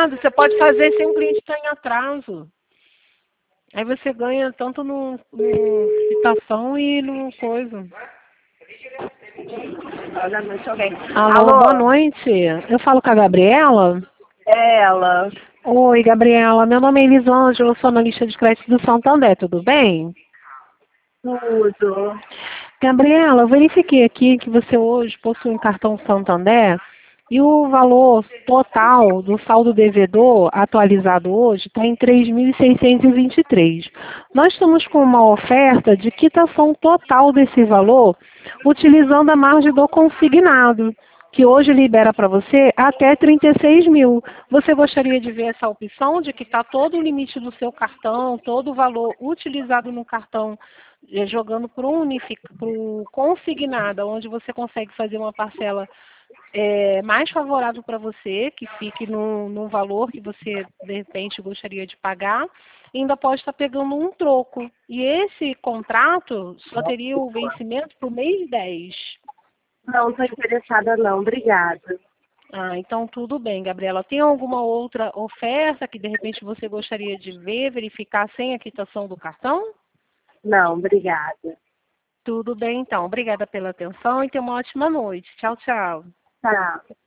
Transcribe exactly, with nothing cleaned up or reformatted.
nada, você pode fazer sem o cliente estar em atraso. Aí você ganha tanto no, no quitação e no coisa. Boa noite, alguém. Alô, Alô, boa noite. Eu falo com a Gabriela? é ela. Oi, Gabriela. Meu nome é Elisângela, eu sou analista de crédito do Santander, tudo bem? Tudo. Gabriela, eu verifiquei aqui que você hoje possui um cartão Santander e o valor total do saldo devedor atualizado hoje está em três mil seiscentos e vinte e três. Nós estamos com uma oferta de quitação total desse valor utilizando a margem do consignado, que hoje libera para você até trinta e seis mil. Você gostaria de ver essa opção de quitar todo o limite do seu cartão, todo o valor utilizado no cartão, eh, jogando para o consignado, onde você consegue fazer uma parcela é, mais favorável para você, que fique no, no valor que você, de repente, gostaria de pagar, e ainda pode estar pegando um troco. E esse contrato só teria o vencimento para o mês dez. Não estou interessada não, obrigada. Ah, então tudo bem, Gabriela. Tem alguma outra oferta que, de repente, você gostaria de ver, verificar sem a quitação do cartão? Não, obrigada. Tudo bem, então. Obrigada pela atenção e tenha uma ótima noite. Tchau, tchau. Tá.